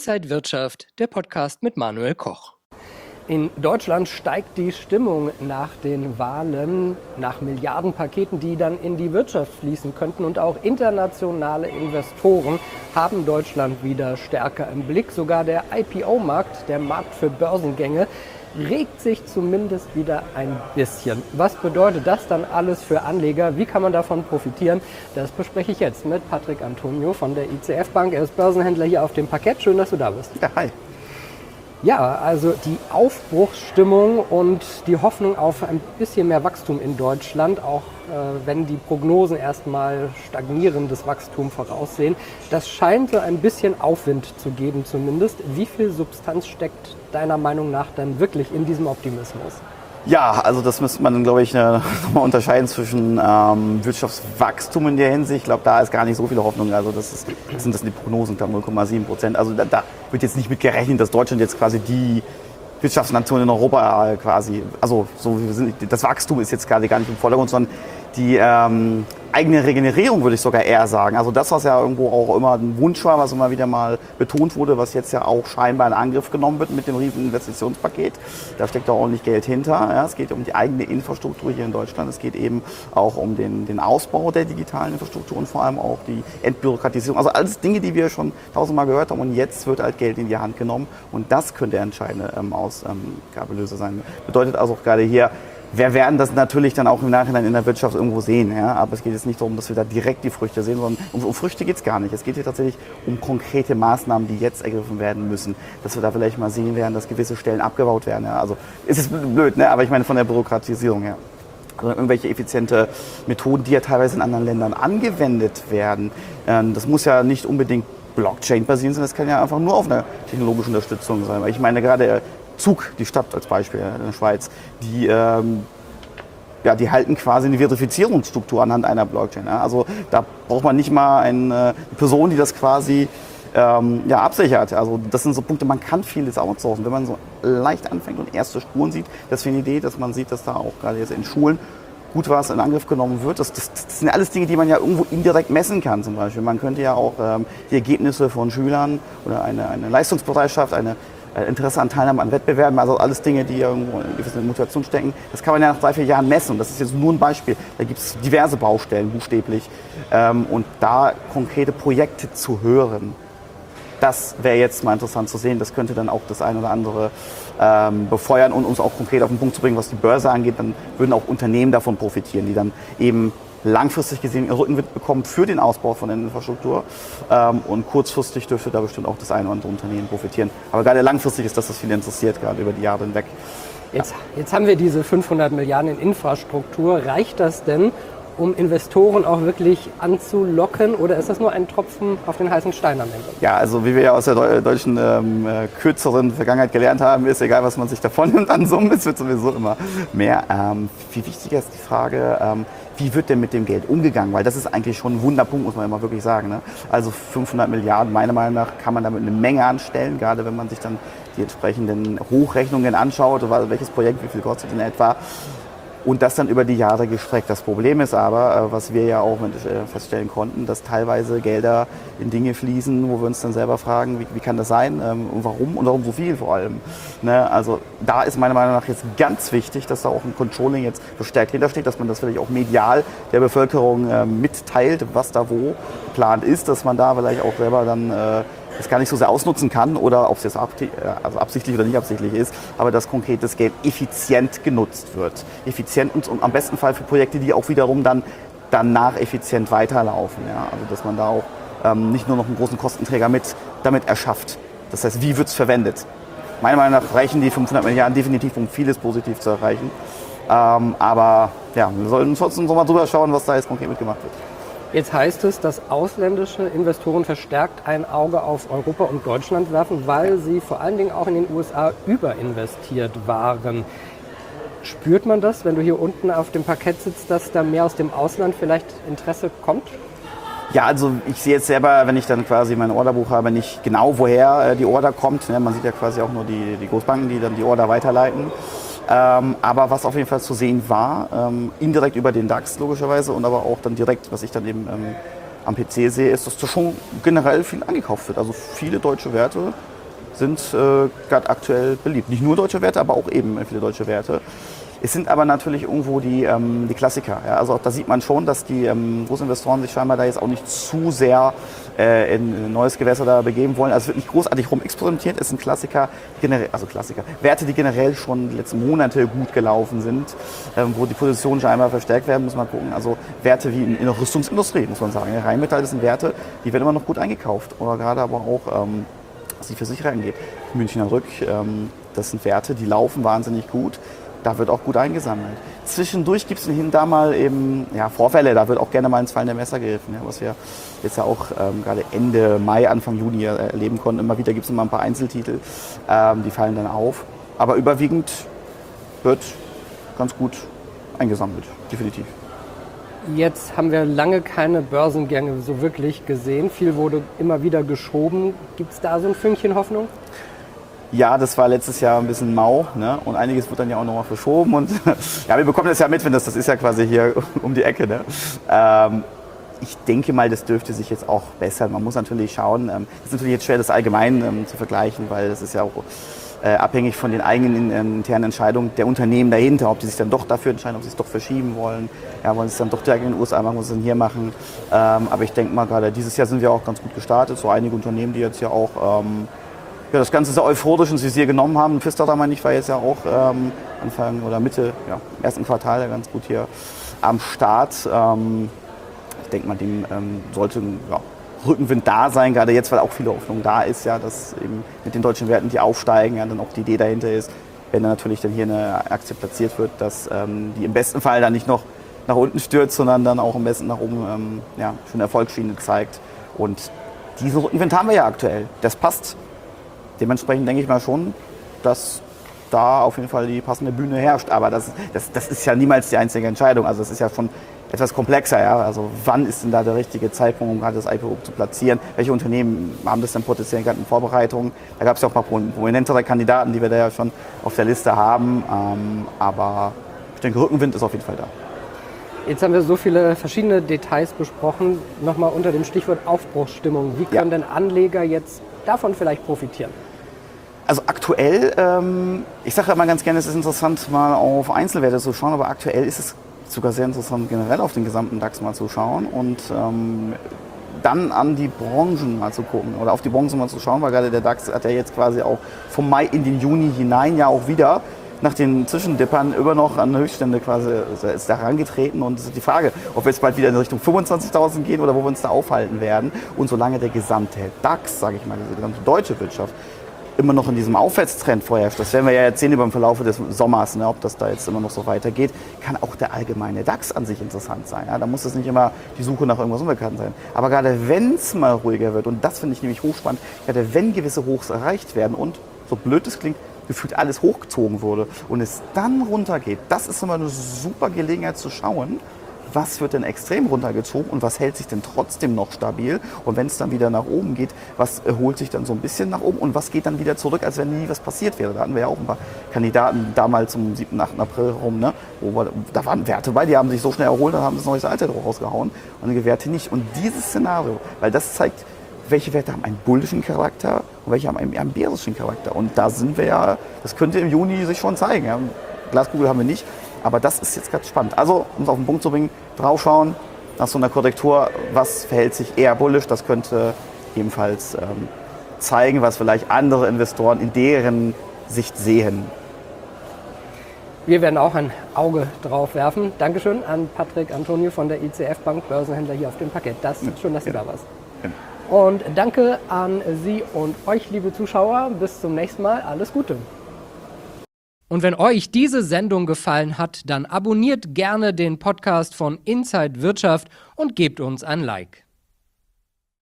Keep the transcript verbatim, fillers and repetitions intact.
Inside Wirtschaft, der Podcast mit Manuel Koch. In Deutschland steigt die Stimmung nach den Wahlen, nach Milliardenpaketen, die dann in die Wirtschaft fließen könnten. Und auch internationale Investoren haben Deutschland wieder stärker im Blick. Sogar der I P O-Markt, der Markt für Börsengänge, regt sich zumindest wieder ein bisschen. Was bedeutet das dann alles für Anleger? Wie kann man davon profitieren? Das bespreche ich jetzt mit Patrick Antonio von der I C F Bank. Er ist Börsenhändler hier auf dem Parkett. Schön, dass du da bist. Ja, hi. Ja, also die Aufbruchsstimmung und die Hoffnung auf ein bisschen mehr Wachstum in Deutschland, auch äh, wenn die Prognosen erstmal stagnierendes Wachstum voraussehen, das scheint so ein bisschen Aufwind zu geben zumindest. Wie viel Substanz steckt deiner Meinung nach dann wirklich in diesem Optimismus? Ja, also das müsste man, glaube ich, nochmal unterscheiden zwischen ähm, Wirtschaftswachstum in der Hinsicht. Ich glaube, da ist gar nicht so viele Hoffnung. Also das, ist, das sind das die Prognosen, null Komma sieben Prozent. Also da, da wird jetzt nicht mit gerechnet, dass Deutschland jetzt quasi die Wirtschaftsnation in Europa quasi, also so wir sind, das Wachstum ist jetzt gerade gar nicht im Vordergrund, sondern die ähm, eigene Regenerierung, würde ich sogar eher sagen. Also das, was ja irgendwo auch immer ein Wunsch war, was immer wieder mal betont wurde, was jetzt ja auch scheinbar in Angriff genommen wird mit dem riesigen Investitionspaket. Da steckt auch ordentlich Geld hinter. Ja, es geht um die eigene Infrastruktur hier in Deutschland. Es geht eben auch um den, den Ausbau der digitalen Infrastruktur und vor allem auch die Entbürokratisierung. Also alles Dinge, die wir schon tausendmal gehört haben. Und jetzt wird halt Geld in die Hand genommen. Und das könnte der entscheidende ähm, Ausgabelöser sein. Bedeutet also auch gerade hier, wir werden das natürlich dann auch im Nachhinein in der Wirtschaft irgendwo sehen. Ja? Aber es geht jetzt nicht darum, dass wir da direkt die Früchte sehen, sondern um, um Früchte geht es gar nicht. Es geht hier tatsächlich um konkrete Maßnahmen, die jetzt ergriffen werden müssen. Dass wir da vielleicht mal sehen werden, dass gewisse Stellen abgebaut werden. Ja? Also es ist blöd, ne? Aber ich meine von der Bürokratisierung her. Also irgendwelche effiziente Methoden, die ja teilweise in anderen Ländern angewendet werden. Ähm, das muss ja nicht unbedingt Blockchain basieren, sondern das kann ja einfach nur auf einer technologischen Unterstützung sein. Weil ich meine gerade Zug, die Stadt als Beispiel in der Schweiz, die, ähm, ja, die halten quasi eine Verifizierungsstruktur anhand einer Blockchain. Ja. Also da braucht man nicht mal eine Person, die das quasi ähm, ja, absichert. Also das sind so Punkte, man kann vieles outsourcen. Wenn man so leicht anfängt und erste Spuren sieht, das ist eine Idee, dass man sieht, dass da auch gerade jetzt in Schulen gut was in Angriff genommen wird. Das, das, das sind alles Dinge, die man ja irgendwo indirekt messen kann zum Beispiel. Man könnte ja auch ähm, die Ergebnisse von Schülern oder eine, eine Leistungsbereitschaft, eine Interesse an Teilnahme an Wettbewerben, also alles Dinge, die irgendwo in gewisse Motivation stecken. Das kann man ja nach drei, vier Jahren messen. Und das ist jetzt nur ein Beispiel. Da gibt es diverse Baustellen, buchstäblich. Und da konkrete Projekte zu hören, das wäre jetzt mal interessant zu sehen. Das könnte dann auch das eine oder andere ähm, befeuern und uns auch konkret auf den Punkt zu bringen, was die Börse angeht. Dann würden auch Unternehmen davon profitieren, die dann eben langfristig gesehen Rückenwind bekommen für den Ausbau von der Infrastruktur. Ähm, und kurzfristig dürfte da bestimmt auch das eine oder andere Unternehmen profitieren. Aber gerade langfristig ist das, was viele interessiert, gerade über die Jahre hinweg. Jetzt, ja. jetzt haben wir diese fünfhundert Milliarden in Infrastruktur. Reicht das denn, um Investoren auch wirklich anzulocken, oder ist das nur ein Tropfen auf den heißen Stein am Ende? Ja, also wie wir ja aus der deutschen ähm, kürzeren Vergangenheit gelernt haben, ist egal, was man sich davon nimmt an Summen, es wird sowieso immer mehr. Ähm, viel wichtiger ist die Frage, ähm, wie wird denn mit dem Geld umgegangen? Weil das ist eigentlich schon ein Wunderpunkt, muss man immer wirklich sagen. Ne? Also fünfhundert Milliarden, meiner Meinung nach, kann man damit eine Menge anstellen, gerade wenn man sich dann die entsprechenden Hochrechnungen anschaut, welches Projekt, wie viel kostet in etwa. Und das dann über die Jahre gestreckt. Das Problem ist aber, was wir ja auch feststellen konnten, dass teilweise Gelder in Dinge fließen, wo wir uns dann selber fragen, wie, wie kann das sein und warum und warum so viel vor allem. Ne? Also da ist meiner Meinung nach jetzt ganz wichtig, dass da auch ein Controlling jetzt verstärkt hintersteht, dass man das vielleicht auch medial der Bevölkerung äh, mitteilt, was da wo geplant ist, dass man da vielleicht auch selber dann äh, das gar nicht so sehr ausnutzen kann oder ob es jetzt also absichtlich oder nicht absichtlich ist, aber dass konkretes Geld effizient genutzt wird. Effizient und, und am besten Fall für Projekte, die auch wiederum dann danach effizient weiterlaufen. Ja? Also dass man da auch ähm, nicht nur noch einen großen Kostenträger mit damit erschafft. Das heißt, wie wird es verwendet? Meiner Meinung nach reichen die fünfhundert Milliarden definitiv, um vieles positiv zu erreichen. Ähm, aber ja, wir sollten trotzdem so mal drüber schauen, was da jetzt konkret mitgemacht wird. Jetzt heißt es, dass ausländische Investoren verstärkt ein Auge auf Europa und Deutschland werfen, weil sie vor allen Dingen auch in den U S A überinvestiert waren. Spürt man das, wenn du hier unten auf dem Parkett sitzt, dass da mehr aus dem Ausland vielleicht Interesse kommt? Ja, also ich sehe jetzt selber, wenn ich dann quasi mein Orderbuch habe, nicht genau, woher die Order kommt. Man sieht ja quasi auch nur die, die Großbanken, die dann die Order weiterleiten. Ähm, aber was auf jeden Fall zu sehen war, ähm, indirekt über den DAX logischerweise und aber auch dann direkt, was ich dann eben ähm, am P C sehe, ist, dass da schon generell viel angekauft wird. Also viele deutsche Werte sind äh, gerade aktuell beliebt. Nicht nur deutsche Werte, aber auch eben viele deutsche Werte. Es sind aber natürlich irgendwo die, ähm, die Klassiker. Ja? Also auch da sieht man schon, dass die ähm, Großinvestoren sich scheinbar da jetzt auch nicht zu sehr äh, in ein neues Gewässer da begeben wollen. Also es wird nicht großartig rumexperimentiert. Es sind Klassiker, generell, also Klassiker, Werte, die generell schon die letzten Monate gut gelaufen sind, ähm, wo die Positionen scheinbar verstärkt werden, muss man gucken. Also Werte wie in, in der Rüstungsindustrie, muss man sagen. Ja? Rheinmetall, das sind Werte, die werden immer noch gut eingekauft. Oder gerade aber auch, ähm, was die Versicherer angeht. Münchner Rück, ähm, das sind Werte, die laufen wahnsinnig gut. Da wird auch gut eingesammelt. Zwischendurch gibt es hin da mal eben ja, Vorfälle, da wird auch gerne mal ins fallende Messer gegriffen, ja, was wir jetzt ja auch ähm, gerade Ende Mai, Anfang Juni erleben konnten. Immer wieder gibt es immer ein paar Einzeltitel, ähm, die fallen dann auf. Aber überwiegend wird ganz gut eingesammelt, definitiv. Jetzt haben wir lange keine Börsengänge so wirklich gesehen. Viel wurde immer wieder geschoben. Gibt es da so ein Fünkchen Hoffnung? Ja, das war letztes Jahr ein bisschen mau, ne? Und einiges wird dann ja auch nochmal verschoben. Und ja, wir bekommen das ja mit, wenn das, das ist ja quasi hier um die Ecke. Ne? Ähm, ich denke mal, das dürfte sich jetzt auch bessern. Man muss natürlich schauen, es ähm, ist natürlich jetzt schwer, das allgemein ähm, zu vergleichen, weil das ist ja auch äh, abhängig von den eigenen äh, internen Entscheidungen der Unternehmen dahinter, ob die sich dann doch dafür entscheiden, ob sie es doch verschieben wollen. Ja, wollen sie es dann doch direkt in den U S A machen, was sie dann hier machen. Ähm, aber ich denke mal, gerade dieses Jahr sind wir auch ganz gut gestartet. So einige Unternehmen, die jetzt ja auch ähm, ja, das Ganze sehr euphorisch ins Visier genommen haben. Pfister, meine ich, war jetzt ja auch ähm, Anfang oder Mitte, ja, im ersten Quartal ja ganz gut hier am Start. Ähm, ich denke mal, dem ähm, sollte ein ja, Rückenwind da sein, gerade jetzt, weil auch viele Hoffnung da ist, ja, dass eben mit den deutschen Werten, die aufsteigen, ja, dann auch die Idee dahinter ist, wenn dann natürlich dann hier eine Aktie platziert wird, dass ähm, die im besten Fall dann nicht noch nach unten stürzt, sondern dann auch am besten nach oben ähm, ja, schon Erfolgsschiene zeigt. Und diesen Rückenwind haben wir ja aktuell. Das passt. Dementsprechend denke ich mal schon, dass da auf jeden Fall die passende Bühne herrscht. Aber das, das, das ist ja niemals die einzige Entscheidung. Also es ist ja schon etwas komplexer. Ja? Also wann ist denn da der richtige Zeitpunkt, um gerade das I P O zu platzieren? Welche Unternehmen haben das denn potenziell gerade in Vorbereitung? Da gab es ja auch ein paar prominentere Kandidaten, die wir da ja schon auf der Liste haben. Ähm, aber ich denke, Rückenwind ist auf jeden Fall da. Jetzt haben wir so viele verschiedene Details besprochen. Nochmal unter dem Stichwort Aufbruchsstimmung. Wie können ja. denn Anleger jetzt davon vielleicht profitieren? Also aktuell, ähm, ich sage ja immer ganz gerne, es ist interessant, mal auf Einzelwerte zu schauen, aber aktuell ist es sogar sehr interessant, generell auf den gesamten DAX mal zu schauen und ähm, dann an die Branchen mal zu gucken oder auf die Branchen mal zu schauen, weil gerade der DAX hat ja jetzt quasi auch vom Mai in den Juni hinein ja auch wieder nach den Zwischendippern immer noch an Höchststände quasi ist da herangetreten und es ist die Frage, ob wir jetzt bald wieder in Richtung fünfundzwanzigtausend gehen oder wo wir uns da aufhalten werden. Und solange der gesamte DAX, sage ich mal, die gesamte deutsche Wirtschaft immer noch in diesem Aufwärtstrend vorherrscht, das werden wir ja jetzt sehen über den Verlauf des Sommers, ne, ob das da jetzt immer noch so weitergeht, kann auch der allgemeine DAX an sich interessant sein. Ja? Da muss es nicht immer die Suche nach irgendwas Unbekannten sein. Aber gerade wenn es mal ruhiger wird, und das finde ich nämlich hochspannend, gerade wenn gewisse Hochs erreicht werden und, so blöd es klingt, gefühlt alles hochgezogen wurde und es dann runtergeht, das ist immer eine super Gelegenheit zu schauen, was wird denn extrem runtergezogen und was hält sich denn trotzdem noch stabil und wenn es dann wieder nach oben geht, was erholt sich dann so ein bisschen nach oben und was geht dann wieder zurück, als wenn nie was passiert wäre. Da hatten wir ja auch ein paar Kandidaten damals zum siebten, achten April rum, ne, wo wir, da waren Werte bei, die haben sich so schnell erholt, dann haben das neues Alter rausgehauen und einige Werte nicht. Und dieses Szenario, weil das zeigt, welche Werte haben einen bullischen Charakter und welche haben einen eher einen bärischen Charakter. Und da sind wir ja, das könnte im Juni sich schon zeigen. Ja. Glaskugel haben wir nicht, aber das ist jetzt ganz spannend. Also, um es auf den Punkt zu bringen, draufschauen, nach so einer Korrektur, was verhält sich eher bullisch, das könnte ebenfalls ähm, zeigen, was vielleicht andere Investoren in deren Sicht sehen. Wir werden auch ein Auge drauf werfen. Dankeschön an Patrick Antonio von der I C F Bank, Börsenhändler hier auf dem Parkett. Das ist schön, dass du ja. da warst. Ja. Und danke an Sie und euch, liebe Zuschauer. Bis zum nächsten Mal. Alles Gute. Und wenn euch diese Sendung gefallen hat, dann abonniert gerne den Podcast von Inside Wirtschaft und gebt uns ein Like.